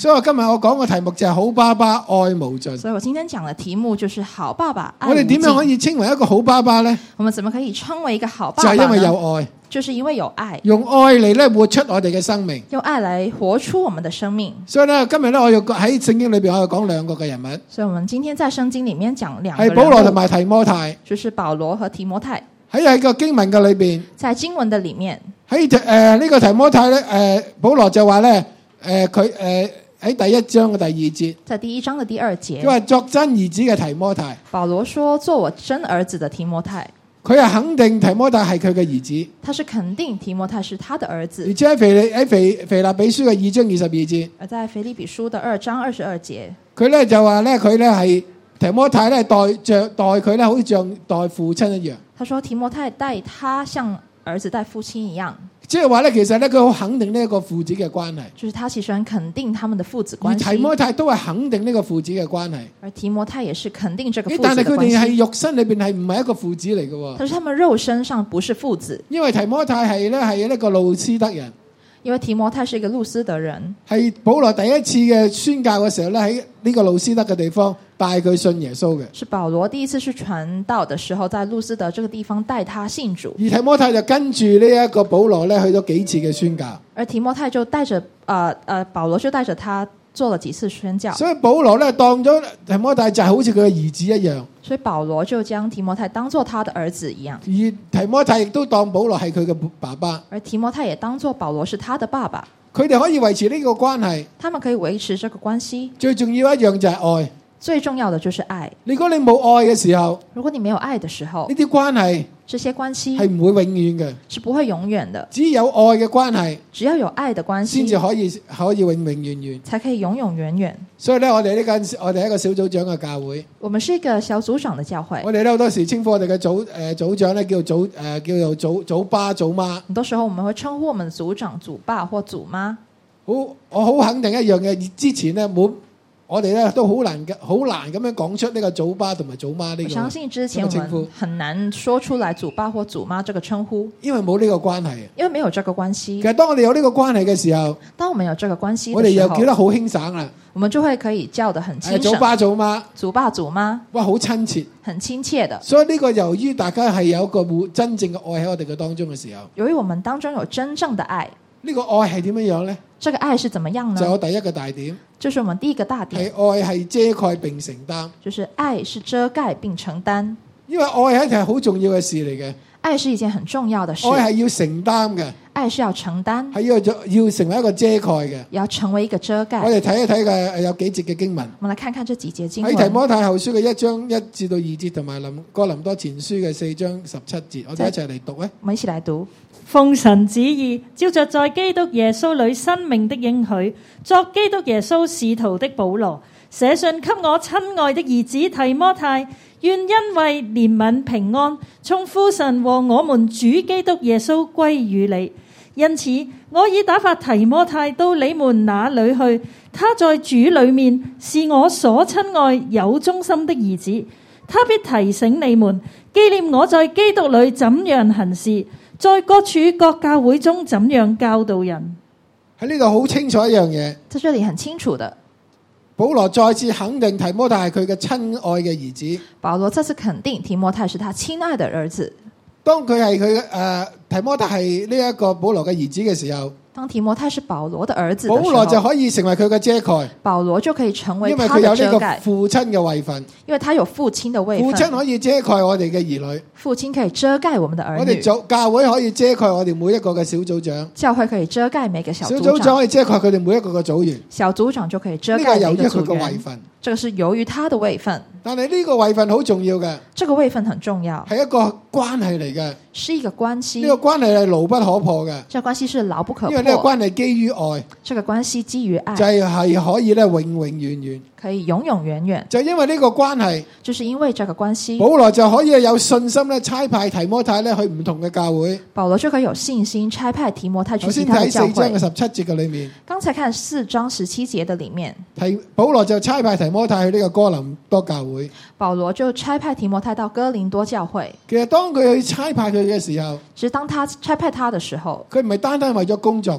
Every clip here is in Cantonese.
所以我今日我講嘅題目就係好爸爸愛無盡。 所以我今天講的題目就是好爸爸愛無盡。 我哋點樣可以稱為一個好爸爸呢？ 我們怎麼可以稱為一個好爸爸呢？ 就係因為有愛， 就是因為有愛， 用愛嚟咧活出我哋嘅生命， 用愛來活出我們的生命。 所以咧今日咧我要喺聖經裏邊我要講兩個嘅人物， 所以我們今天在聖經裡面講兩個人物， 係保羅同埋提摩太， 就是保羅和提摩太。 喺個經文嘅裏邊， 在經文的裡面， 喺呢個提摩太咧保羅就話咧佢喺第一章嘅第二節， 在第一章的第二節， 佢話作真兒子嘅提摩太， 保羅說做我真兒子的提摩太， 佢係肯定提摩太係佢嘅兒子， 他是肯定提摩太是他的兒子。 而且喺腓立比書嘅2章22節， 而在腓立比書的2章22節， 佢咧就話咧佢咧係提摩太咧待佢咧好似像待父親一樣。 他說提摩太待他像兒子待父親一樣， 即係話咧，其實咧佢好肯定呢一個父子嘅關係。 就是他其實很肯定他們的父子關而係。 提摩太都係肯定呢個父子嘅關係。 而提摩太也是肯定這個父子但係佢哋的關係。 係肉身裏邊係唔係一個父子嚟嘅？ 但是他們肉身上不是父子， 因為提摩太係一個路斯德人， 因為提摩太是一個路斯德人， 係保羅第一次嘅宣教嘅時候咧，喺呢個路斯德嘅地方帶佢信耶穌嘅。 是保羅第一次去傳道的時候，在路斯德這個地方帶他信主。 而提摩太就跟住呢一個保羅咧去咗幾次嘅宣教， 而提摩太就帶着保羅就帶着他做了幾次宣教。 所以保羅咧當咗提摩太就係好似佢嘅兒子一樣， 所以保羅就將提摩太當作他的兒子一樣。 而提摩太亦都當保羅係佢嘅爸爸， 而提摩太也當作保羅是他的爸爸。 佢哋可以維持呢個關係， 他們可以維持這個關係。 最重要一樣就係愛。 最重要的就是愛。 如果你冇愛嘅時候， 如果你沒有愛的時候， 呢啲關係這些關係係唔會永遠嘅， 是不會永遠的。 只有愛嘅關係， 只要有愛的關係， 先至可以永永遠遠， 才可以永永遠遠。 所以咧，我哋係一個小組長嘅教會， 我們是一個小組長的教會。 我哋咧好多時稱呼我哋嘅組長咧叫做組爸組媽。 很多時候我們會稱呼我們的組長組爸或組媽。 我好肯定一樣嘅，之前咧我哋咧都好難咁樣講出呢個組爸同埋組媽呢個。我相信之前我們很難說出來組爸或組媽這個稱呼， 因為冇呢個關係。 因為沒有這個關係。 其實當我哋有呢個關係嘅時候， 當我們有這個關係的時候， 我哋又叫得好輕省啦。 我們就會可以叫得很輕省。 組爸組媽， 組爸組媽， 哇，好親切， 很親切的。 所以呢個由於大家係有一個真正嘅愛喺我哋嘅當中嘅時候， 由於我們當中有真正的愛， 呢個愛係點樣呢？ 這個愛是怎麼樣呢？ 就有第一個大點， 就是我們第一個大點， 係愛係遮蓋並承擔， 就是愛是遮蓋並承擔。 因為愛係一件好重要嘅事嚟嘅， 愛是一件很重要的事， 愛係要承擔嘅， 愛是要承擔， 係要成為一個遮蓋嘅， 也要成為一個遮蓋。 我哋睇一睇嘅有幾節嘅經文， 我們來看看這幾節經文。 喺提摩太後書嘅1章1至到2節，同埋哥林多前書嘅4章17節，我哋一齊嚟讀咧。 我們一起來讀。 奉神旨意，照着在基督耶穌裏生命的應許，作基督耶穌使徒的保羅，寫信給我親愛的兒子提摩太，願因為憐憫平安，從父神和我們主基督耶穌歸於你。因此，我已打發提摩太到你們那裏去，他在主裏面是我所親愛有忠心的兒子，他必提醒你們，紀念我在基督裏怎樣行事，在各處各教會中怎樣教導人。 喺呢度好清楚一樣嘢， 在這裡很清楚的， 保羅再次肯定提摩太係佢嘅親愛嘅兒子。 保羅再次肯定提摩太是他親愛的兒子。 當佢係提摩太係呢一個保羅嘅兒子嘅時候， 當提摩太是保羅的兒子的時候， 保羅就可以成為佢嘅遮蓋， 保羅就可以成為因為他的遮蓋， 佢有呢個父親嘅位份， 因為他有父親的位份。 父親可以遮蓋我哋嘅兒女， 父親可以遮蓋我們的兒女。 我哋教會可以遮蓋我哋每一個嘅小組長， 教會可以遮蓋每個小組長， 小組長可以遮蓋佢哋每一個嘅組員， 小組長就可以遮蓋呢個由於每個組佢嘅位員。 份， 這個是由於他的位份， 但係呢個位份好重要嘅， 這個位份很重要， 係一個關係嚟嘅， 是一個關係。 呢個關係係牢不可破嘅， 這個關係是牢不可破， 因為呢個關係基於愛， 這個關係基於愛， 就係可以咧永永遠遠， 可以永永遠遠。 就因為呢個關係， 就是因為這個關係， 保羅就可以有信心咧差派提摩太咧去唔同嘅教會。 保羅就可以有信心差派提摩太去頭先其他的教睇4章會。 嘅17節嘅裏面， 剛才看4章17節的裡面， 保羅就差派提摩太去呢個哥林多教會。 保羅就差派提摩太到哥林多教會。 其實當佢去差派佢嘅時候， 其實當他差派他的時候， 佢唔係單單為咗工作嘅，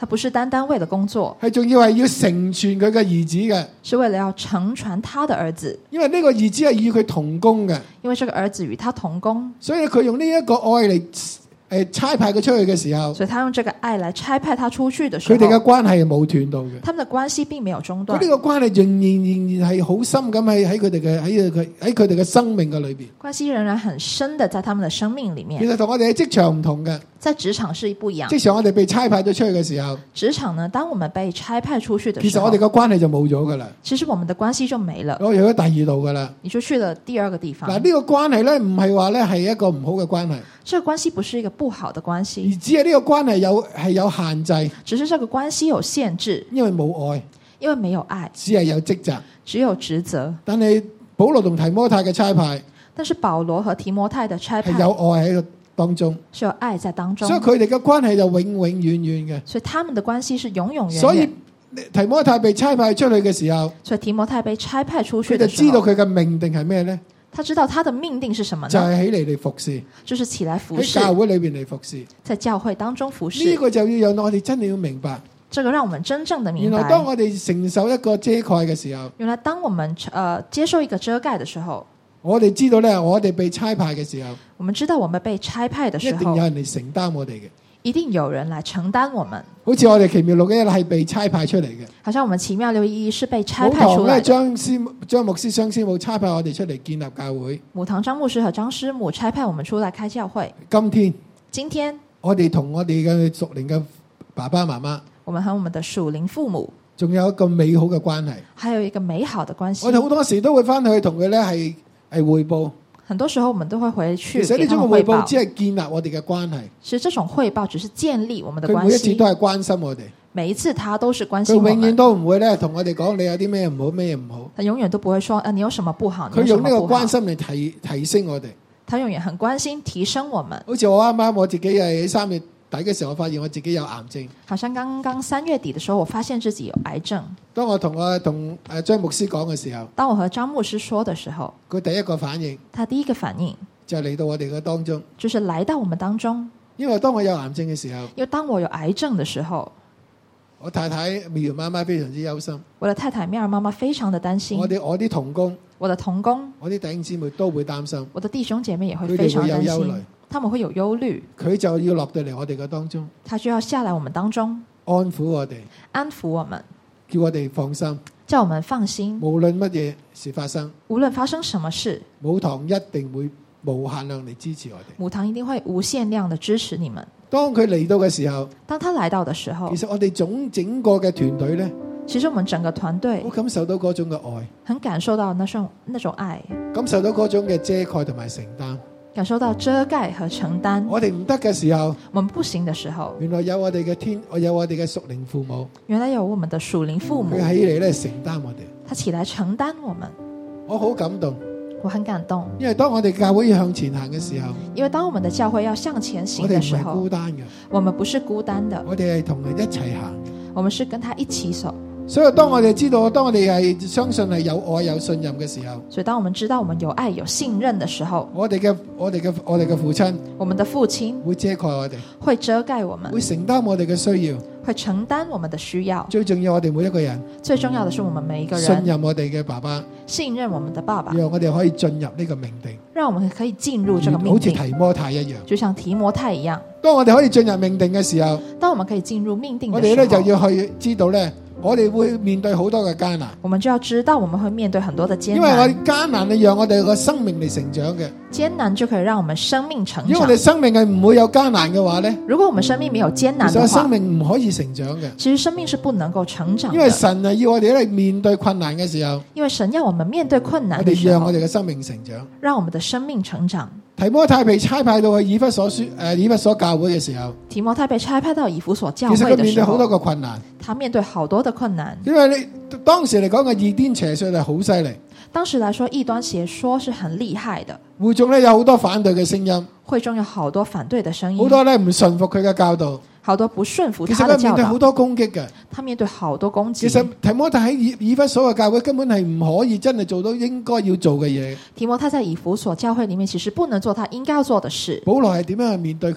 他不是單單為了工作， 係仲要成全佢嘅兒子嘅， 是為了要成全他的兒子， 因為呢個兒子係與佢同工嘅， 因為這個兒子與他同工， 所以佢用呢一個愛嚟差派佢出去嘅時候， 所以他用這個愛來差派他出去的時候， 佢哋嘅關係係冇斷到嘅。 他們的關係並沒有中斷佢呢，個關係仍然係好深咁喺佢哋嘅生命嘅裏邊。 關係仍然很深的在他們的生命裡其面。 實同我哋喺職場唔同嘅， 在職場是不一樣， 職場我哋被差派咗出去嘅時候， 職場呢，當我們被差派出去的時候， 其實我哋嘅關係就冇咗噶啦， 其實我們的關係就沒了， 我去咗第二度噶啦。 你就去了第二個地方。 嗱，呢個關係咧唔係話咧係一個唔好嘅關係， 這個關係不是一個不好的關而係， 只係呢個關係有限制， 只是這個關係有限制， 因為冇愛， 因為沒有愛， 只係有職責。 只有職責。 但係保羅同提摩太嘅差派但是保羅和提摩太的差派係有愛喺個當中， 是有愛在當中， 所以佢哋嘅關係就永永遠遠嘅。 所以他們的關係是永永遠遠。 所以提摩太被差派出去嘅時候， 所以提摩太被差派出去佢就的時候， 知道佢嘅命定係咩呢？ 他知道他的命定是什麼就呢？ 係起嚟嚟服侍， 就是起來服喺侍， 教會裏邊嚟服侍。 在教會當中服呢侍。 個就要讓我哋真係要明白， 這個讓我們真正的明原來當白， 我哋承受一個遮蓋嘅時候， 原來當我們接受一個遮蓋的時候， 我哋知道咧，我哋被差派嘅時候， 我們知道我們被差派的一時候， 定有人嚟承擔我哋嘅。 一定有人來承擔我們。 好似我哋奇妙611係被差派出嚟嘅， 好像我們奇妙611是被差母堂咧派出來的。 張牧師、張師母差派我哋出嚟建立教會。 母堂張牧師和張師母差派我們出來開教會。 今天今天我哋同我哋嘅屬靈嘅爸爸媽媽， 我們和我們的屬靈父母仲有一個美好嘅關係。 還有一個美好的關我哋好係。 多時都會翻去同佢咧係匯報。 很多時候我們都會回其去實呢種給他們匯報。 嘅匯報只係建立我哋嘅關係， 其實這種匯報只是建立我們的關佢每一次都係。 係關心我哋， 每一次他都是關佢心我們， 永遠都唔會咧同我哋講你有啲咩唔好，咩嘢唔好。 他永遠都不會說你有什麼不好，你佢有什用呢個關麼不好。 心嚟提升我哋。 他永遠很關心提升我們。 好似我啱啱我自己係喺3月底嘅時候，我發現我自己有癌症。 好像剛剛3月底的時候，我發現自己有癌症。 當我同張牧師講嘅時候， 當我和張牧師說的時候， 佢第一個反應他第一個反應就嚟到我哋嘅當中。 就是來到我們當中。 因為當我有癌症嘅時候， 因為當我有癌症的時候， 我太太妙媽媽非常之憂心， 我的太太妙兒媽媽非常的擔心， 我啲同工、 我的同工、 我啲弟兄姊妹都會擔心， 我的弟兄姐妹也會佢哋非常擔會有憂慮心，他們會有憂慮， 佢就要落到嚟我哋嘅當中， 他就要下來我們當中， 安撫我哋， 安撫我們， 叫我哋放心。 叫我們放心， 無論乜嘢事發生， 無論發生什麼事， 母堂一定會無限量嚟支持我哋。 母堂一定會無限量的支持你們。 當佢嚟到嘅時候， 當他來到的時候其，實我哋整個嘅團隊呢， 其實我們整個團隊我感受到嗰種嘅愛， 很感受到那種愛， 感受到嗰種嘅遮蓋同埋承擔。 感受到遮蓋和承擔。 我哋唔得嘅時候， 我們不行的時候， 原來有我哋嘅有我哋嘅屬靈父母， 原來有我們的屬靈父母佢，起嚟咧承擔我哋。 他起來承擔我們， 我好感動， 我很感動。 因為當我哋教會要向前行嘅時候， 因為當我們的教會要向前行我哋唔係的時候， 孤單嘅， 我們不是孤單的， 我哋係同人一齊行。 我們是跟他一起走。 所以當我哋知道，當我哋係相信係有愛有信任嘅時候， 所以當我們知道我們有愛有信任的時候， 我哋嘅父親我們的父親會遮蓋我哋， 會遮蓋我們， 會承擔我哋嘅需要。 會承擔我們的需要。 最重要，我哋每一個人最重要的是我們每一個信人任我哋嘅爸爸， 信任我們的爸爸， 讓我哋可以進入呢個命定， 讓我們可以進入這個好命定， 似提摩太一樣。 就像提摩太一樣。 當我哋可以進入命定嘅時候， 當我們可以進入命定我哋咧就的時候， 要去知道咧，我哋會面對好多嘅艱難， 我們就要知道我們會面對很多的艱因為我難。 哋艱難係讓我哋個生命嚟成長嘅。 艱難就可以讓我們生命成長如果我哋。生命係唔會有艱難嘅話咧， 如果我們生命沒有艱難其實的話， 生命唔可以成長嘅。 其實生命是不能夠成長因為的。 神係要我哋咧面對困難嘅時候， 因為神要我們面對困我難的時候哋讓我，哋嘅生命成長。 讓我們的生命成長。 提摩太被差派到去以弗所教會嘅時候， 提摩太被差派到以弗所教其實佢會的時面對好多候， 個困難， 他面對好多的困難。 因為你當時嚟講嘅異端邪說係好犀利， 當時來說，異端邪說是很厲害的， 會眾咧有好多反對嘅聲音， 會中有好多反對的聲好音， 多咧唔順服佢嘅教導， 好多不順服其實他的教導。 佢面對好多攻擊嘅。 他面對好多攻其實擊。 提摩太喺以弗所嘅教會根本係唔可以真係做到應該要做嘅嘢。 提摩太在以弗所教會裡面，其實不能做他應該要做的事。 保羅係點樣去面對佢呢？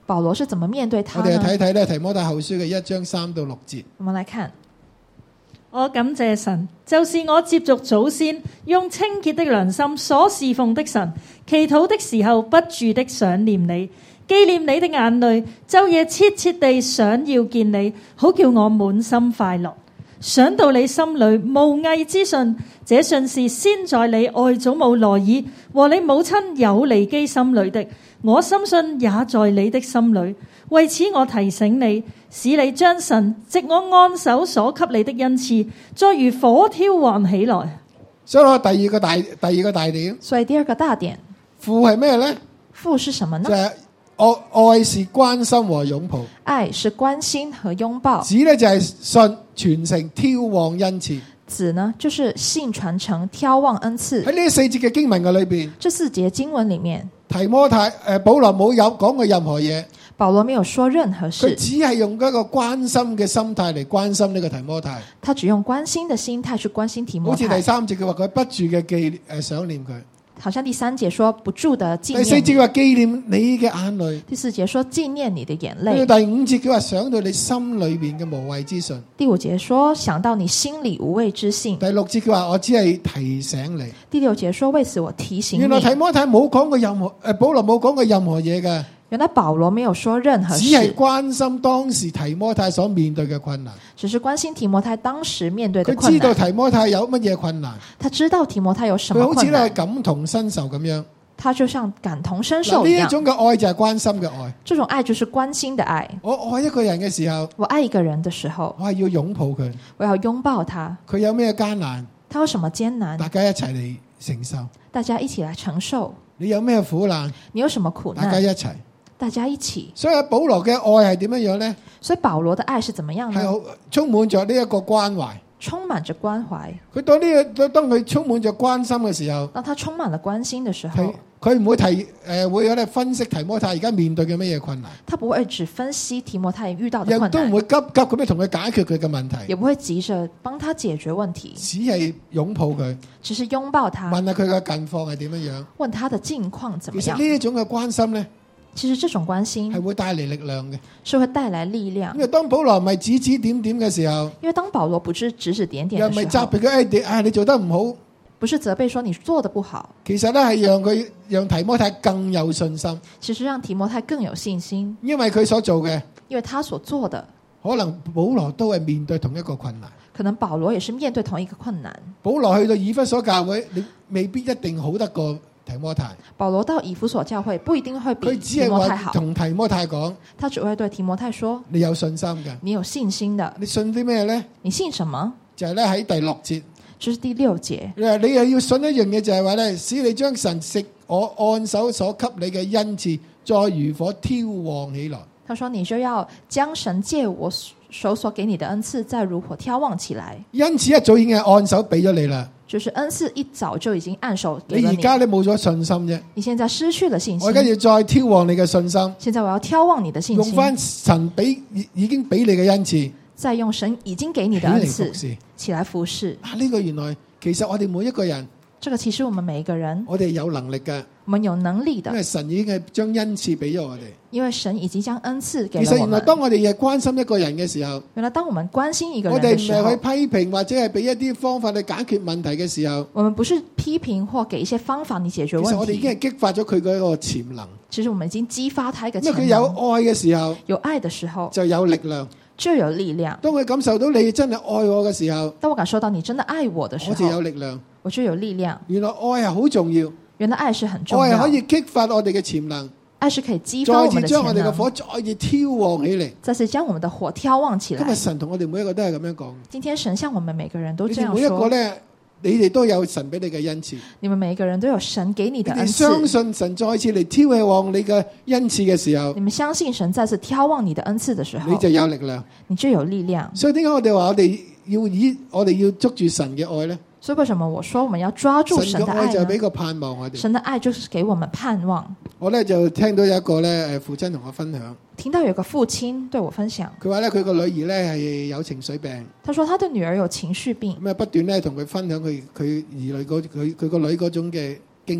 保羅是怎麼面對他我哋呢？ 睇睇咧提摩太後書嘅1章3到6節。 我們來看， 我感謝神，就是我接續祖先，用清潔的良心所侍奉的神。祈禱的時候不住的想念你，紀念你的眼淚，晝夜切切地想要見你，好叫我滿心快樂。想到你心裏無偽之信，這信是先在你外祖母羅爾和你母親友尼基心裏的，我深信也在你的心裏。為此我提醒你，使你將神藉我按手所給你的恩賜，再如火挑旺起來。 所以我第二個大點， 所以第二個大點， 父係咩呢？ 父是什麼呢？ 就係愛是關心和擁抱， 愛是關心和擁抱。 子呢就係信傳承挑旺恩賜。 子呢就是信傳承挑旺恩賜。 喺呢4節嘅經文嘅裏邊， 這4節經文裡面， 提摩太保羅冇有講過任何嘢， 保羅沒有說任何佢事， 只係用一個關心嘅心態嚟關心呢個提摩太。 他只用關心的心態去關心提摩好似第太。 3節佢話佢不住嘅想念佢， 好像第3節說不住的紀第4 念你， 節佢話紀念你嘅眼淚， 第4節說紀念你的眼去到淚， 第5節佢話想到你心裏邊嘅無謂之信， 第5節說想到你心裡無謂之信， 第6節佢話我只係提醒你。 第6節說為此我提醒原來提你。 摩太冇講過任何保羅冇講過任何嘢嘅， 原來保羅沒有說任何只係事， 關心當時提摩太所面對嘅困難。 只是關心提摩太當時面對的佢困難。 知道提摩太有乜嘢困難， 他知道提摩太有什佢好似咧麼困難， 感同身受咁樣。 他就像感同身嗱， 受一樣。 呢一種嘅愛就係關心嘅愛。 這種愛就是關心的愛。 我愛一個人嘅時候， 我愛一個人的時候， 我係要擁抱佢。 我要擁抱他。 佢有咩艱難， 他有什麼艱難， 大家一齊嚟承受。 大家一起來承受。 你有咩苦難， 你有什麼苦大家一難， 齊。 大家一起。 所以保羅嘅愛係點樣樣呢？ 所以保羅的愛是怎麼樣呢？ 係好充滿着呢一個關懷。 充滿着關懷。 佢當佢充滿着關心嘅時候， 當他充滿了關心的時候， 佢唔會會有咧分析提摩太而家面對嘅乜嘢困難， 他不會只分析提摩太遇到的亦困難， 都唔會急咁樣同佢解決佢嘅問題， 也不會急着幫他解決問題， 只係擁抱佢， 只是擁抱他， 問下佢嘅近況係點樣樣。 問他的近況怎麼其實呢樣。 一種嘅關心呢， 其實這種關心係會帶嚟力量嘅。 是會帶來力量因，為當保羅唔係指指點點嘅時候， 因為當保羅不是指指點點又唔係的時候， 責備佢，你做得唔好。 不是責備說你做得不好， 其實咧係讓提摩太更有信心， 其實讓提摩太更有信心， 因為佢所做嘅因為他所做的， 可能保羅都係面對同一個困難。 可能保羅也是面對同一個困難。 保羅去到以弗所教會，你未必一定好得過提摩太。 保羅到以弗所教會不一定會比佢只係話提摩太好， 同提摩太講： 他只會對提摩太說你有信心嘅， 你有信心的， 你信啲咩呢？ 你信什麼？ 就係咧喺第6節， 這是第6節。 你又要信一樣嘢，就係話咧，使你將神藉我按手所給你嘅恩賜，再如火挑旺起來。 他說你就要將神借我手所給你的恩賜，再如火挑旺起來。 恩賜一早已經係按手俾咗你啦， 就是恩賜一早就已經按手給了你， 你而家你冇咗信心啫。 你現在失去了信心。 我而家要再挑旺你嘅信心， 現在我要挑旺你的信心， 用翻神已經俾你嘅恩賜， 再用神已經給你的恩賜起嚟服侍。 起來服侍。 呢個原來其實我哋每一個人， 這個其實我們每一個人， 我哋有能力嘅， 我們有能力的因，為神已經係將恩賜俾咗我哋。 因為神已經將恩賜給其實了我們。 原來當我哋亦關心一個人嘅時候， 原來當我們關心一個我哋唔人的時候係去，批評或者係俾一啲方法去解決問題嘅時候， 我們不是批評或給一些方法你解決其實我問題。 哋已經係激發咗佢嗰個潛能。 其實我們已經激發他一個潛因為佢有能， 愛嘅時候， 有愛的時候就有力量。 就有力量。 當佢感受到你真係愛我嘅時候， 當我感受到你真的愛我的時我就有候， 力量。 我就有力量。 原來愛係好重要， 原來愛是很重要， 愛係可以激發我哋嘅潛能， 愛是可以激發再我們的次將我哋嘅潛能， 火再次挑旺起嚟。 再次將我們的火挑旺起來今日。神同我哋每一個都係咁樣講， 今天神向我們每個人都你哋每一這樣說， 個咧，你哋都有神俾你嘅恩賜。 你們每一個人都有神給你你的恩哋相賜。 信神再次嚟挑起旺你嘅恩賜嘅時候你，們相信神再次挑旺你的恩賜的時候， 你就有力量。 你就有力量。 所以點解我哋話我哋要捉住神嘅愛呢？ 所以為什麼我說我們要抓住神的愛呢？ 就係俾個盼望我哋。 神的愛就是給我們盼望。 我咧就聽到有一個咧父親同我分享， 聽到有個父親對我分享， 佢話咧佢個女兒咧係有情緒病， 他說他的女兒有情緒病， 咁啊不斷咧同佢分享佢兒女佢個女嗰種嘅經歷。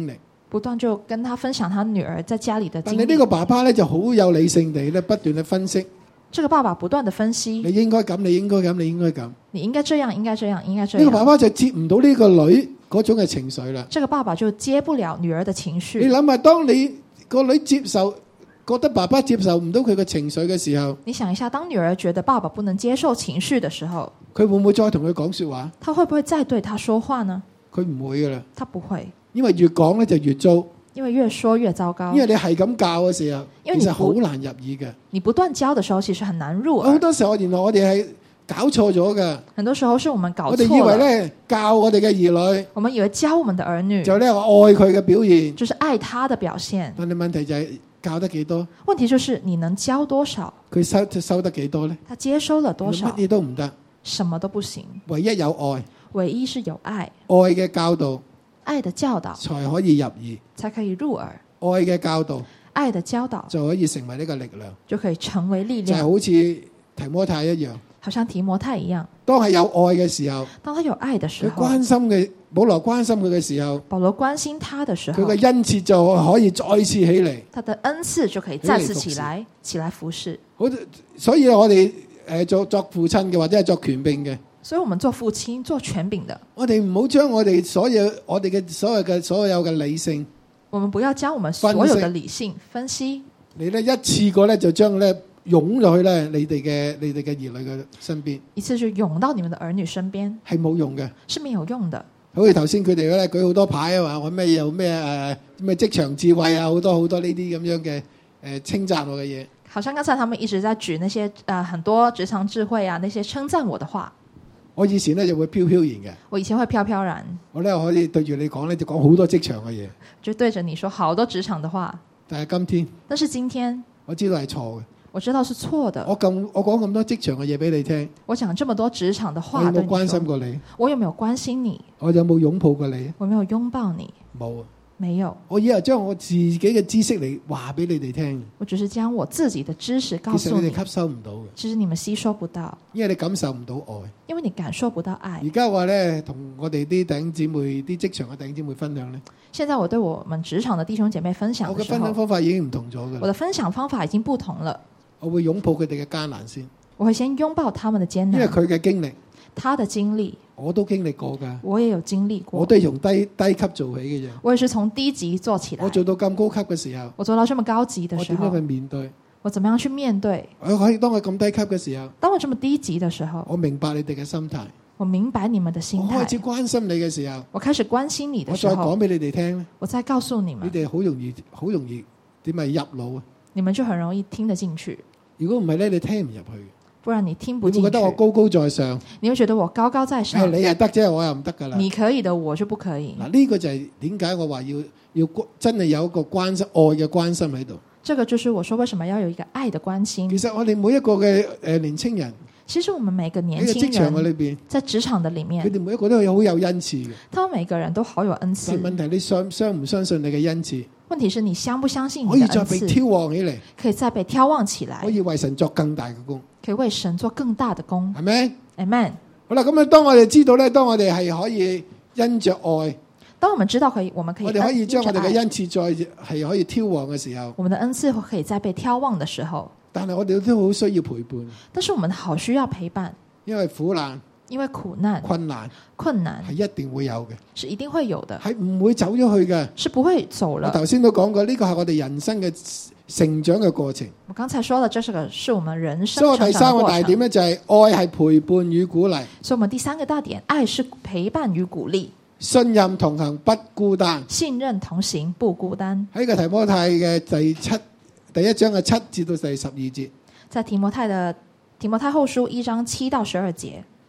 不斷就跟他分享他女兒在家裡的經歷。 但係呢個爸爸咧就好有理性地咧不斷去分析， 這個爸爸不斷的分析， 你應該咁，你應該咁，你應該咁。 你應該這樣，應該這樣，應該這呢個爸樣。 爸就接唔到呢個女嗰種嘅情緒啦。 這個爸爸就接不了女兒的情你緒。 諗下，當你個女覺得爸爸接受唔到佢嘅情緒嘅時候， 你想一下，當女兒覺得爸爸不能接受情緒的時候， 佢會唔會再同佢講說話？ 他會不會再對他說話呢？ 佢唔會噶啦， 他不會， 因為越講咧就越糟。 因為越說越糟糕因。為你係咁教嘅時候， 因為你其實好難入耳嘅。 你不斷教的時候，其實很難入好耳。 多時候，原來我哋係搞錯咗噶。 很多時候是我們搞我哋以錯了。 為咧教我哋嘅兒女， 我們以為教我們的兒女就咧愛佢嘅表現， 就是愛他的表現。 但係問題就係教得幾多， 問題就是你能教多少， 佢收得幾多咧？ 他接收了多少乜，嘢都唔得， 什麼都不行。 唯一有愛， 唯一是有愛， 愛嘅教導愛的教導才可以入耳， 才可以入耳， 愛嘅教導愛的教導就可以成為呢個力量， 就可以成為力就係量， 好似提摩太一樣。 好像提摩太一樣。 當係有愛嘅時候， 當他有愛的時佢候， 關心嘅保羅關心佢嘅時候， 保羅關心他的時佢候， 嘅恩賜就可以再次起嚟。 他的恩賜就可以再次起來服侍。 好，所以我哋作父親嘅或者係作權柄嘅， 所以，我們做父親、做權柄的， 我哋唔好將我哋所有嘅理性， 我們不要將我們所有的理性分析， 你咧一次過咧就將咧湧落去咧你哋嘅兒女嘅身邊， 一次就湧到你們的兒女身邊， 係冇用嘅。 是沒有用的。 好似頭先佢哋咧舉好多牌啊，話我咩有咩咩職場智慧啊，好多呢啲咁樣嘅稱讚我嘅嘢。 好像剛才他們一直在舉那些很多職場智慧啊，那些稱讚我的話。 我以前咧就會飄飄然嘅， 我以前會飄飄然， 我咧可以對住你講咧就講好多職場嘅嘢， 就對着你說好多職場的話。 但係今天但是今天我知道係錯嘅。 我知道是錯的。 我講咁多職場嘅嘢俾你聽， 我講這麼多職場的我有冇話對你說， 關心過你？ 我有沒有關心你？ 我有冇擁抱過你？ 我有沒有擁抱你？ 冇啊！ 沒有。 我以後將我自己嘅知識嚟話俾你哋聽， 我只是將我自己的知識告訴你其實你哋，吸收唔到嘅， 其實你們吸收不到， 因為你感受唔到愛。 因為你感受不到愛而。家話咧，同我哋啲弟兄姊妹、啲職場嘅弟兄姊妹分享咧， 現在我對我們職場的弟兄姐妹分享我嘅分享的時候， 方法已經唔同咗嘅。 我的分享方法已經不同了。 我會擁抱佢哋嘅艱難先， 我會先擁抱他們的艱因為難， 佢嘅經歷他的經歷我都經歷過㗎， 我也有經歷過， 我都係從低級做起嘅啫。 我也是從低級做起來。 我做到咁高級嘅時候， 我做到這麼高級的時候我點樣去，面對？ 我怎麼樣去面對？ 我可以當我咁低級嘅時候， 當我這麼低級的時候， 我明白你哋嘅心態。 我明白你們的心我開始態， 關心你嘅時候， 我開始關心你的我時候， 再講俾你哋聽咧， 我再告訴你你們， 哋好容易點咪入腦啊！ 你們就很容易聽得進去。 如果唔係咧，你聽唔入去， 不然你聽不進去你會覺得，我高高在上， 你會覺得我高高在上， 你係得啫，我又唔得噶啦。 你可以的，我就不可以。 嗱，呢個就係點解我話要真係有一個關心愛嘅關心喺度。 這個就是我說為什麼要有一個愛的關心。 其實我哋每一個嘅年青人其實我們每個年喺個職輕場嘅裏人邊， 在職場的裡佢面， 哋每一個都好有恩賜嘅。 他們每個人都好有恩賜。 但問題你相唔相信你嘅恩賜， 問題是你相不相信可以再被你的恩賜挑旺起嚟， 可以再被挑旺起來可，以為神作更大嘅工， 可以為神做更大的功。 係咪？ Amen。 好啦，咁啊，當我哋知道咧，當我哋係可以因着愛， 當我們知道我們可以我哋可以將我哋嘅因着愛恩賜再係可以挑旺嘅時候， 我們的恩賜可以再被挑旺的時候， 但係我哋都好需要陪伴， 但是我們好需要陪伴， 因為苦難、 因為苦難、 困難困難係一定會有嘅， 是一定會有的， 係唔會走咗去嘅。 是不會走了。 我頭先都講過，呢個係我哋人生嘅成長嘅過程。 我剛才說的，這是我們人生所以我第成長的過三個大點程。 咧就係愛係陪伴與鼓勵， 所以我們第三個大點，愛是陪伴與鼓勵， 信任同行不孤單。 信任同行不孤單。 喺個提摩太嘅第一章嘅7至到第12節， 在提摩太後書1章7到12節，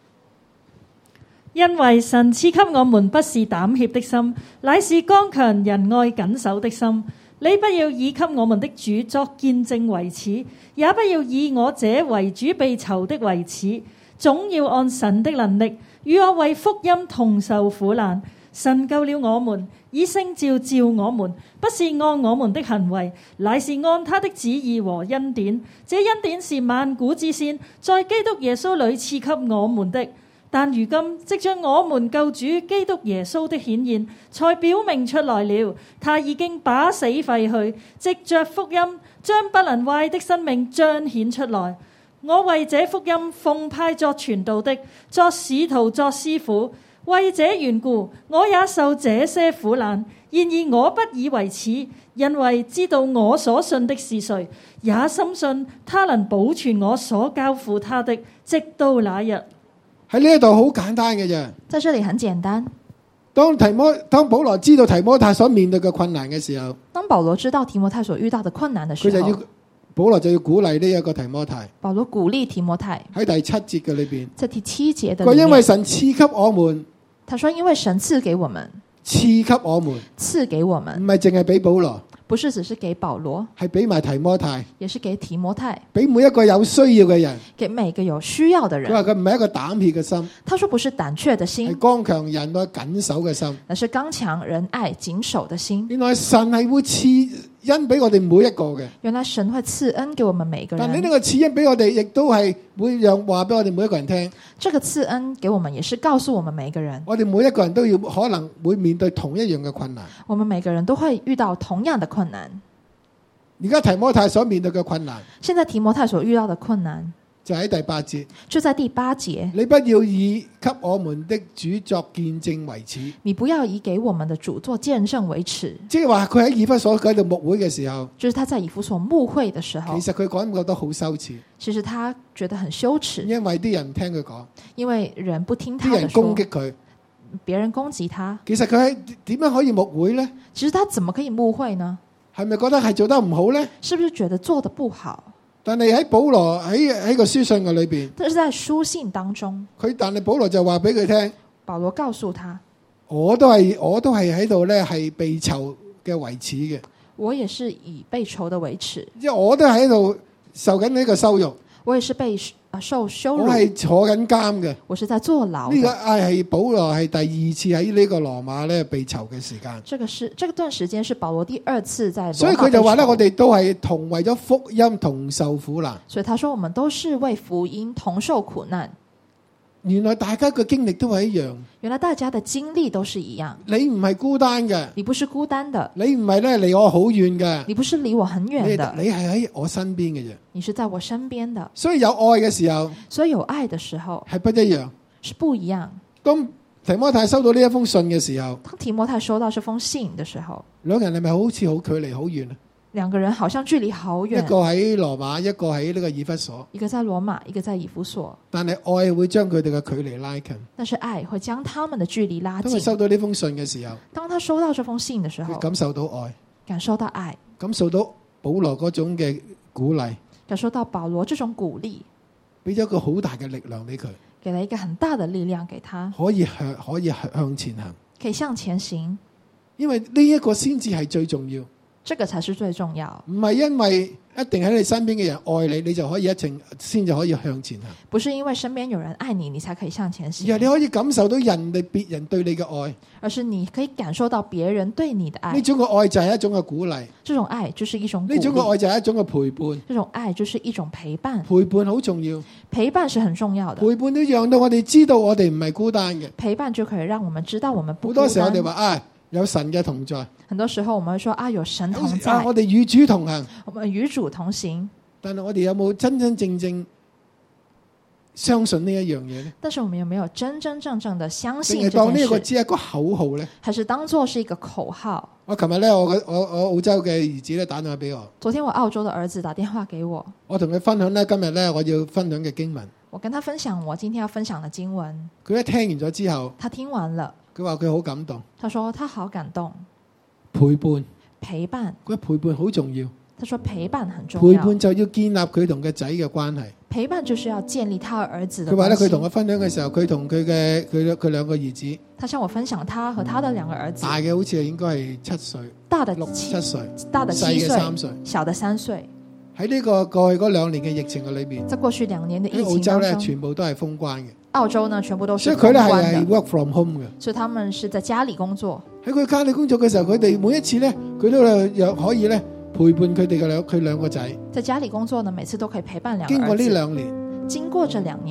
因為神賜給我們不是膽怯的心，乃是剛強仁愛謹守的心。你不要以給我們的主作見證為恥，也不要以我這為主被囚的為恥，總要按神的能力與我為福音同受苦難。神救了我們，以聖召召我們，不是按我們的行為，乃是按他的旨意和恩典。這恩典是萬古之先，在基督耶穌裏賜給我們的。 但如今藉着我們救主基督耶穌的顯現，才表明出來了。他已經把死廢去，藉着福音將不能壞的生命彰顯出來。我為這福音奉派作傳道的，作使徒，作師傅。為這緣故，我也受這些苦難。然而我不以為恥，因為知道我所信的是誰，也深信他能保存我所交付他的，直到那日。 喺呢一度好簡單嘅啫。 在這裡很簡單。 當保羅知道提摩太所面對嘅困難嘅時候， 當保羅知道提摩太所遇到的困難的時候， 保羅就要鼓勵呢一個提摩太。 保羅鼓勵提摩太喺第7節嘅裏邊， 在第7節的佢因為神賜給我們， 他說因為神賜給我們， 賜給我們， 賜給我們， 唔係淨係俾保羅， 不是只是給保羅， 係俾埋提摩太， 也是給提摩太， 俾每一個有需要嘅人。 給每個有需要的人。 佢話佢唔係一個膽怯嘅心， 他說不是膽怯的係心， 剛強仁愛謹守嘅心。 而是剛強仁愛謹守的心。 原來神係會賜恩俾我哋每一個嘅， 原來神會賜恩給我們每個人。 但係呢個賜恩俾我哋，亦都係會讓話俾我哋每一個人聽。 這個賜恩給我們，也是告訴我們每一個人， 我哋每一個人都要可能會面對同一樣嘅困難。 我們每個人都會遇到同樣的困難。 而家提摩太所面對嘅困難， 現在提摩太所遇到的困難， 就喺第8節， 就在第8節。 你不要以給我們的主作見證為恥。 你不要以給我們的主做見證為恥。 即係話佢喺以弗所喺度牧會嘅時候， 就是他在以弗所牧會的時候， 其實佢感覺到好羞恥， 其實他覺得很羞恥， 因為啲人唔聽佢講， 因為人不聽他啲人的說， 攻擊佢。 別人攻擊他。 其實佢係點樣可以牧會呢？ 其實他怎麼可以牧會呢？ 係咪覺得係做得唔好呢？ 是不是覺得做得不好？ 但係喺保羅喺個書信嘅裏邊， 但是在書信當中， 但係保羅就話俾佢聽， 保羅告訴他， 我都係喺度咧，係被囚嘅為恥嘅。 我也是以被囚的為恥， 因為我都喺度受緊呢個羞辱， 我也是被受羞辱， 我係坐緊監嘅。 我是在坐牢的。 呢個係保羅係第2次喺呢個羅馬咧被囚嘅時間。 這段時間是保羅第2次在羅馬， 所以佢就話咧，我哋都係同為咗福音同受苦難。 所以他說我們都是為福音同受苦難。 原來大家嘅經歷都係一樣， 原來大家的經歷都是一樣。 你唔係孤單嘅， 你不是孤單的， 你唔係咧離我好遠嘅， 你不是離我很遠的， 你係喺我身邊嘅啫。 你是在我身邊的。 所以有愛嘅時候， 所以有愛的時候係不一樣， 是不一樣。 當提摩太收到呢一封信嘅時候， 當提摩太收到這封信的時候， 兩人係咪好似好距離好遠啊？ 兩個人好像距離好遠， 一個喺羅馬，一個喺呢個以弗所， 一個在羅馬，一個在以弗所。 但係愛會將佢哋嘅距離拉近。 但是愛會將他們的距離拉近。 當佢收到呢封信嘅時候， 當他收到這封信的時候， 佢感受到愛， 感受到愛， 感受到保羅嗰種嘅鼓勵， 感受到保羅這種鼓勵， 俾咗一個好大嘅力量俾佢， 給了一個很大的力量給他， 可以向前行， 可以向前行。 因為呢一個先至係最重要。 這個才是最重要， 唔係因為一定喺你身邊嘅人愛你，你就可以先就可以向前行。 不是因為身邊有人愛你，你才可以向前行， 而係你可以感受到別人對你嘅愛， 而是你可以感受到別人對你的愛。 呢種嘅愛就係一種嘅鼓勵， 這種愛就是一種鼓勵， 呢種嘅愛就係一種嘅陪伴， 這種愛就是一種陪伴。 陪伴好重要， 陪伴是很重要的， 陪伴都讓到我哋知道我哋唔係孤單嘅。 陪伴就可以讓我們知道我們不孤單。 好多時候我哋話有神嘅同在， 很多時候我們會說有神同在， 我哋與主同行， 我們與主同行。 但係我哋有冇真真正正相信呢一樣嘢呢？ 但是我們有沒有真真正正的相信定係這件事？ 當呢個只係一個口號呢？ 還是當作是一個口號？ 我琴日咧，我澳洲嘅兒子咧打電話俾我， 昨天我澳洲的兒子打電話給我， 我同佢分享咧今日咧我要分享嘅經文。 我跟他分享我今天要分享的經文。 佢一聽完咗之後， 他聽完了， 佢話佢好感動。 他說他好感動。 陪伴， 陪伴， 佢話陪伴好重要。 他說陪伴很重要。 陪伴就要建立佢同個仔嘅關係。 陪伴就是要建立他和兒子的關係。 佢話咧，佢同我分享嘅時候，佢同佢兩個兒子。 他向我分享他和他的兩個兒子。 大嘅好似應該係7歲， 大的 6、7歲， 大的7歲， 細嘅3歲， 小的3歲。 喺呢個過去嗰2年嘅疫情嘅裏邊， 在過去2年的疫情當中， 澳洲咧全部都係封關嘅。 澳洲呢全部都是所以佢咧封關的， 係 work from home 嘅。 所以他們是在家裏工作。 喺佢家裏工作嘅時候，佢哋每一次咧，佢都又可以咧陪伴佢兩個仔。 在家裏工作呢，每次都可以陪伴兩個兒子。 經過呢2年， 經過這2年，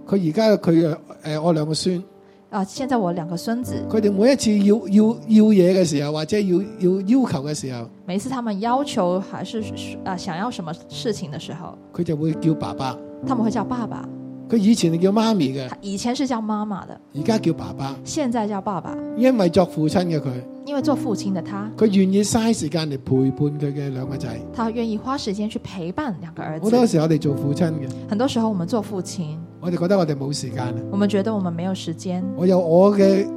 佢而家佢我兩個孫， 現在我兩個孫子， 佢哋每一次要嘢嘅時候，或者要求嘅時候， 每一次他們要求還是想要什麼事情的時候， 佢就會叫爸爸。 他們會叫爸爸。 佢以前係叫媽咪嘅， 以前是叫媽媽的， 而家叫爸爸。 現在叫爸爸。 因為作父親嘅佢， 因為做父親的他， 佢願意嘥時間嚟陪伴佢嘅兩個仔。 他願意花時間去陪伴兩個兒子。 好多時候我哋做父親嘅， 很多時候我們做父親， 我哋覺得我哋冇時間。 我們覺得我們沒有時間。 我有我嘅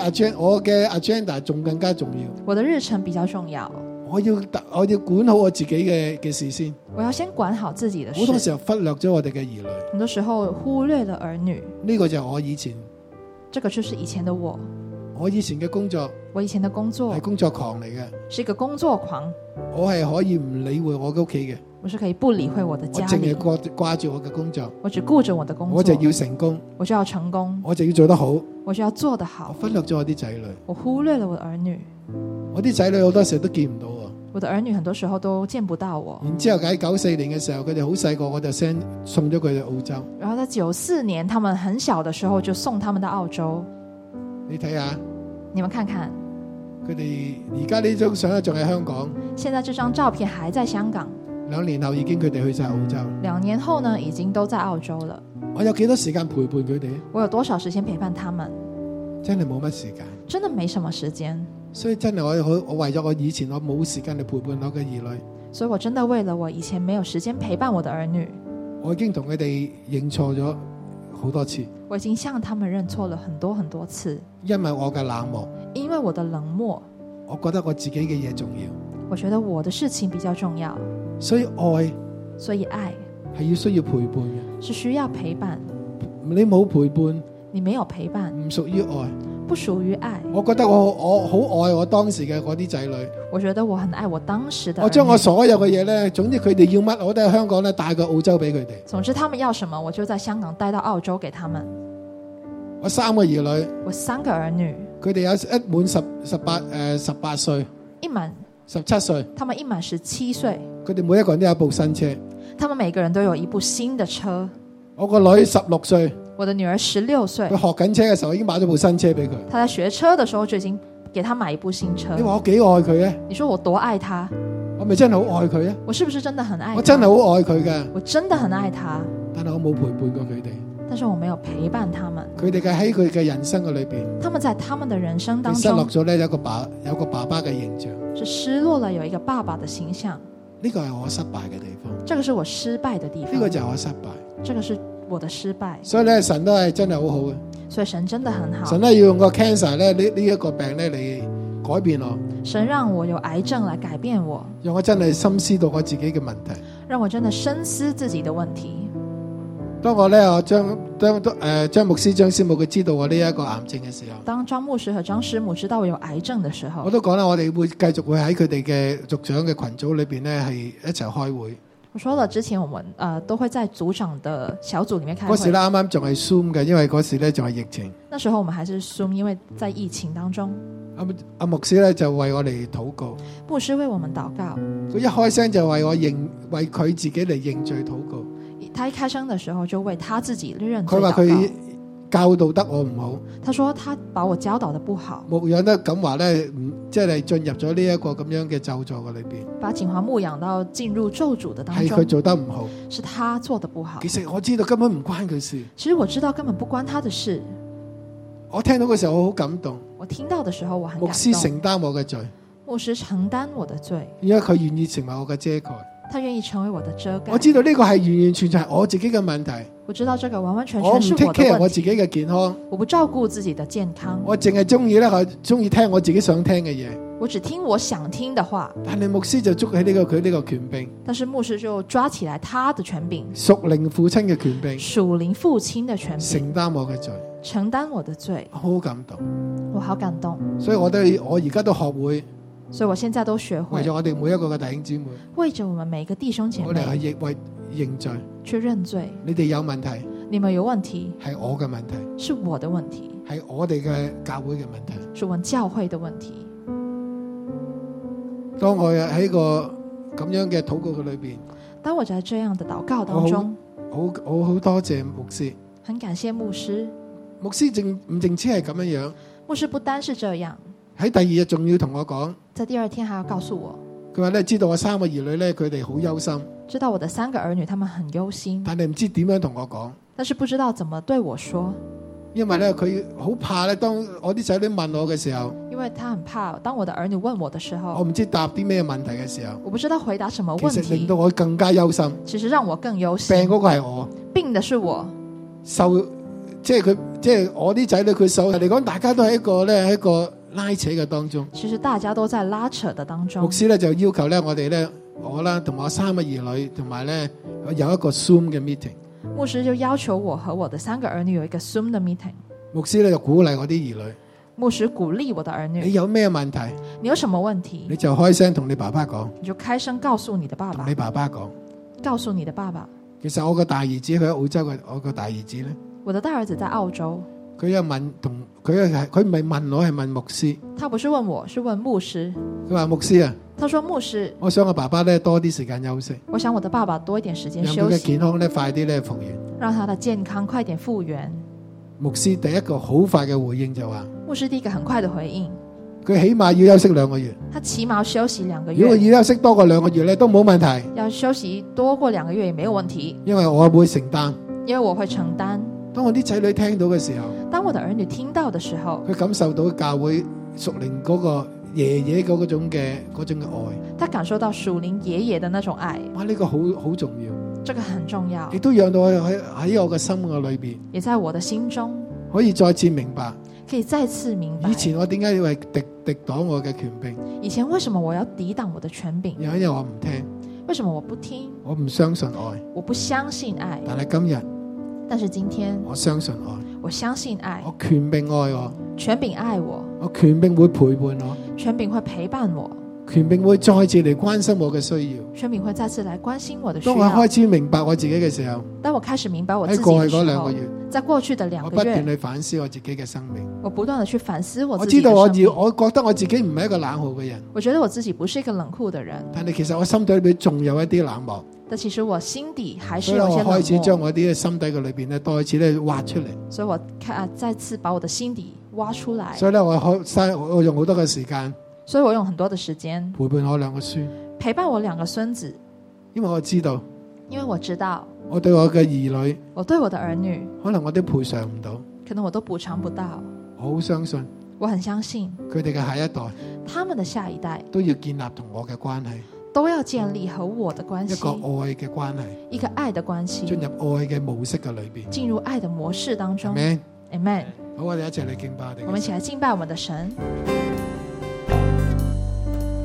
agenda 仲更加重要。 我的日程比較重要。 我要管好我自己嘅事先。 我要先管好自己的事。 好多時候忽略咗我哋嘅兒女。 很多時候忽略了兒女。 呢個就係我以前。 這個就是以前的我。 我以前嘅工作。 我以前的工作係工作狂嚟嘅。 是一個工作狂。 我係可以唔理會我嘅屋企嘅。 我是可以不理會我的家裏。 我淨係掛住我嘅工作。 我只顧着我的工作。 我就要成功。 我就要成功。 我就要做得好。 我就要做得好。 我忽略咗我啲仔女。 我忽略了我的兒女。 我啲仔女好多時候都見唔到我。 我的兒女很多時候都見不到我。 然之後喺94年嘅時候，佢哋好細個，我就送咗佢去澳洲。 然後在94年，他們很小的時候就送他們到澳洲。 你睇下， 你們看看， 佢哋而家呢張相咧仲喺香港。 現在這張照片還在香港。 2年後已經佢哋去晒澳洲。 2年後呢，已經都在澳洲了。 我有幾多時間陪伴佢哋？ 我有多少時間陪伴他們？ 真係冇乜時間。 真的沒什麼時間。 所以真係我為咗我以前我冇時間嚟陪伴我嘅兒女， 所以我真的為了我以前沒有時間陪伴我的兒女， 我已經同佢哋認錯咗好多次。 我已經向他們認錯了很多很多次， 因為我嘅冷漠， 因為我的冷漠， 我覺得我自己嘅嘢重要， 我覺得我的事情比較重要， 所以愛係要需要陪伴嘅， 是需要陪伴。 你冇陪伴， 你沒有陪伴， 唔屬於愛。 不屬於愛。 我覺得我好愛我當時嘅嗰啲仔女。 我覺得我很愛我當時的。 我將我所有嘅嘢咧，總之佢哋要乜，我都喺香港咧帶過澳洲俾佢哋。 總之他們要什麼，我就在香港帶到澳洲給他們。 我3個兒女， 我3個兒女， 佢哋有一滿18歲， 一滿 17歲， 他們一滿17歲， 佢哋每一個人都有一部新車。 他們每個人都有一部新的車。 我個女16歲。 我的女兒16歲， 佢學緊車嘅時候已經買咗部新車俾佢。 他在學車的時候就已經給他買一部新車。 你話我幾愛佢咧？ 你說我多愛他？ 我咪真係好愛佢咧？ 我是不是真的很愛他？ 我真係好愛佢嘅。 我真的很愛他， 但係我冇陪伴過佢哋。 但是我沒有陪伴他們。 佢哋喺佢嘅人生嘅裏邊， 他們在他們的人生當中失落咗咧有個爸爸嘅形象， 是失落了有一個爸爸的形象。 呢個係我失敗嘅地方。 這個是我失敗的地方。 呢個就係我失敗。 這個是我的失敗。 所以咧，神都係真係好好嘅。 所以神真的很好。 神咧要用個 cancer 咧呢一個病咧嚟改變我。 神讓我有癌症來改變我， 讓我真係深思到我自己嘅問題。 讓我真的深思自己的問題。 當我張牧師張師母佢知道我呢一個癌症嘅時候， 當張牧師和張師母知道我有癌症的時候， 我都講啦，我哋會繼續會喺佢哋嘅族長嘅群組裏邊咧係一齊開會。 我說了，之前我們都會在組長的小組裡面開會。 嗰時咧啱啱仲係 Zoom 嘅，因為嗰時咧仲係疫情。 那時候我們還是 Zoom，因為在疫情當中。 阿牧師咧就為我哋禱告。 牧師為我們禱告。 佢一開聲就為佢自己嚟認罪禱告。 他一開聲的時候就為他自己認罪禱告。 佢話佢教導得我唔好。 他說他把我教導得不好。 牧養得咁話咧，即係進入咗呢一個咁樣嘅咒詛嘅裏邊。 把景華牧養到進入咒詛的當中。 係佢做得唔好。 是他做得不好。 其實我知道根本唔關佢事。 其實我知道根本不關他的事。 我聽到嘅時候我好感動。 我聽到的時候我很感動。 牧師承擔我嘅罪。 牧師承擔我的罪。 因為佢願意成為我嘅遮蓋。 他願意成為我的遮蓋。 我知道呢個係完完全全係我自己嘅問題。 我知道這個完完全全是我的問題。 我唔 take care 我自己嘅健康。 我不照顧自己的健康。 我淨係中意聽我自己想聽嘅嘢。 我只聽我想聽的話。 但係牧師就捉起佢呢個權柄。 但是牧師就抓起來他的權柄。 屬靈父親嘅權柄。 屬靈父親的權柄。 承擔我嘅罪。 承擔我的罪。 好感動。 我好感動。 所以我而家都學會。 所以我現在都學會。 為咗我哋每一個嘅弟兄姊妹。 為着我們每個弟兄姐妹。 我哋係為認罪。 去認罪。 你哋有問題。 你們有問題。係我嘅問題。 是我的問題。 係我哋嘅教會嘅問題。 是我們教會的問題。 當我喺個咁樣嘅禱告嘅裏邊。 當我在這樣的禱告當中。 好多謝牧師。 很感謝牧師。 牧師唔淨止係咁樣樣， 牧師不單是這樣， 喺第二日仲要同我講， 在第二天還要告訴我， 佢話咧知道我3個兒女咧，佢哋好憂心， 知道我的3個兒女他們很憂心， 但係唔知點樣同我講， 但是不知道怎麼對我說， 因為咧佢好怕咧，當我啲仔女問我嘅時候， 因為他很怕當我的兒女問我的時候， 我唔知答啲咩問題嘅時候， 我不知道回答什麼問其實令題， 到我更加憂心。 其實讓我更憂病心。 嗰個係我， 病的是我， 即係我啲仔女佢受嚟講，大家都係喺一個拉扯嘅當中。 其實大家都在拉扯的當中牧。師咧就要求咧我哋咧，我啦同埋我3個兒女，同埋咧有一個 Zoom 嘅 meeting。 牧師就要求我和我的3個兒女有一個 Zoom 的 meeting。 牧師咧就鼓勵我啲兒女， 牧師鼓勵我的兒女， 你有咩問題， 你有什麼問題， 你就開聲同你爸爸講， 你就開聲告訴你的爸爸同你，爸爸講。 告訴你的爸爸。 其實我個大兒子佢喺澳洲嘅，我個大兒子咧， 我的大兒子在澳洲， 佢又問佢唔係問我，係問牧師。 他不是問我，是問牧師。 佢話牧師啊， 他說牧師， 我想我爸爸咧多啲時間休息， 我想我的爸爸多一點時間讓佢嘅休息， 健康咧快啲咧復原。 讓他的健康快點復原。 牧師第一個好快嘅回應就話， 牧師第一個很快的回應， 佢起碼要休息2個月。 他起碼休息2個如果月， 要休息多過2個月咧，都冇問題， 要休息多過2個月也沒有問題， 因為我會承擔。 因為我會承擔。 當我啲仔女聽到嘅時候， 當我的兒女聽到的時候， 佢感受到教會屬靈嗰個爺爺嗰種嘅愛， 他感受到屬靈爺爺的那種愛， 哇！呢個好重要， 這個很重要亦，都讓到我喺我嘅心嘅裏邊， 也在我的心中可以再次明白可以再次明白以前我點解要係敵擋我嘅權柄， 以前為什麼我要抵擋我的權柄， 有一日我唔聽， 為什麼我不聽， 我唔相信愛， 我不相信愛， 但係今日但是今天我相信愛， 我相信愛， 我權柄愛我， 權柄愛我， 我權柄會陪伴我， 權柄會陪伴我， 權柄會再次嚟關心我嘅需要。 權柄會再次來關心我的需當我要。 開始明白我自己嘅時候， 當我開始明白我自己喺過去嗰的時候 2個，月， 在過去的我 2個月， 不斷去反思我自己嘅生命。 我不斷的去反思我我自己知道的生命。 我覺得我自己唔係一個冷酷嘅人， 我覺得我自己不是一個冷酷的人， 但係其實我心底裏邊仲有一啲冷漠， 但其實我心底還是所以我有些冷開始將漠。 我啲心底嘅裏邊咧，再次咧挖出嚟。 所以我再次把我的心底挖出來。 所以咧，我用好多嘅時間所以我用很多的時間陪伴我2個孫， 陪伴我2個孫子， 因為我知道因為我知道我對我嘅兒女， 我對我的兒女， 可能我都賠償唔到。 可能我都補償不到。 我好相信我很相信佢哋嘅下一代他們的下一代都要建立同我嘅關係， 都要建立和我的關一個係， 愛嘅關係， 一個愛的關係， 進入愛嘅模式嘅裏邊。 進入愛的模式當中。 Amen。 Amen。 好，我哋一齊嚟敬拜我哋嘅神。 我們一起來敬拜我們的神。